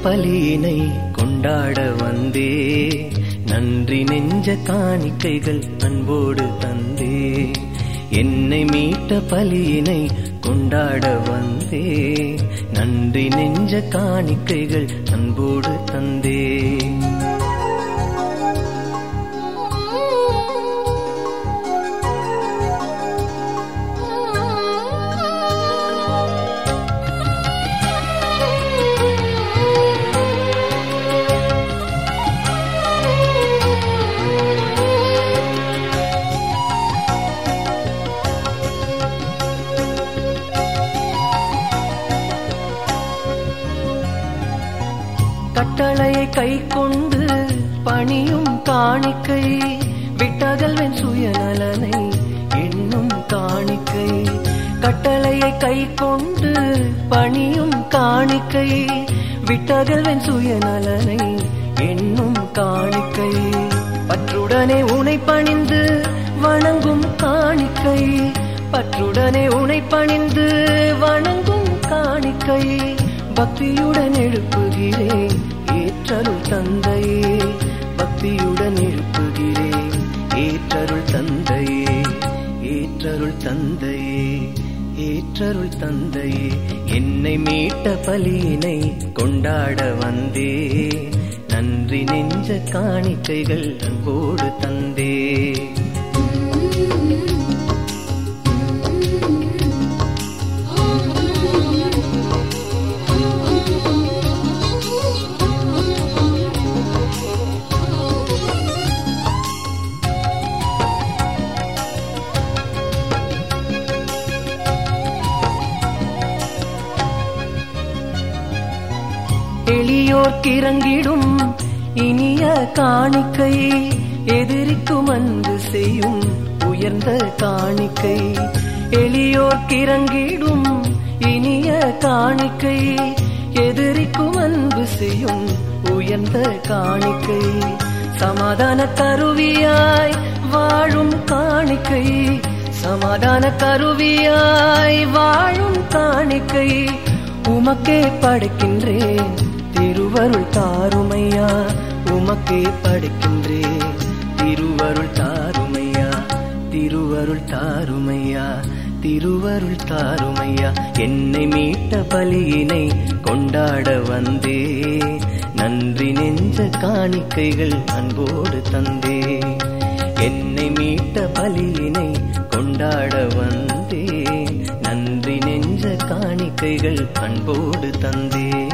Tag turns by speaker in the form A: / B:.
A: பலியினை கொண்டாட வந்தே, நன்றி நெஞ்ச காணிக்கைகள் அன்போடு தந்தே. என்னை மீட்ட பலியினை கொண்டாட வந்தே, நன்றி நெஞ்ச காணிக்கைகள் அன்போடு தந்தே. கட்டளையை கை கொண்டு பணியும் காணிக்கை, விட்டகல்வன் சுயநலனை எண்ணும் காணிக்கை. கட்டளையை கை கொண்டு பணியும் காணிக்கை, விட்டகல்வன் சுயநலனை எண்ணும் காணிக்கை. பற்றுடனே உனை பணிந்து வணங்கும் காணிக்கை, பற்றுடனே உனை பணிந்து வணங்கும் காணிக்கை. பக்தியுடன் எழுப்புகிறேன் ஏற்றருள் தந்தையே, பக்தியுடன் எழுப்புகிறேன் ஏற்றருள் தந்தையே, ஏற்றருள் தந்தையே, ஏற்றருள் தந்தையே. என்னை மீட்ட பலியினை கொண்டாட வந்தே, நன்றி நெஞ்ச காணிக்கைகள் அன்போடு தந்தே. எளியோர்க்கிறங்கிடும் இனிய காணிக்கை, எதிரிக்கும் அன்பு செய்யும் உயர்ந்த காணிக்கை. எளியோர்க்கிறங்கிடும் இனிய காணிக்கை, எதிரிக்கும் அன்பு செய்யும் உயர்ந்த காணிக்கை. சமாதான கருவியாய் வாழும் காணிக்கை, சமாதான கருவியாய் வாழும் காணிக்கை. உமக்கே படைக்கின்றேன் திருவருள் தாருமையா, உமக்கே படைக்கின்றேன் திருவருள் தாருமையா, திருவருள் தாருமையா, திருவருள் தாருமையா. என்னை மீட்ட பலியினை கொண்டாட வந்தே, நன்றி நெஞ்ச காணிக்கைகள் அன்போடு தந்தே. என்னை மீட்ட பலியினை கொண்டாட வந்தே, நன்றி நெஞ்ச காணிக்கைகள் அன்போடு தந்தே.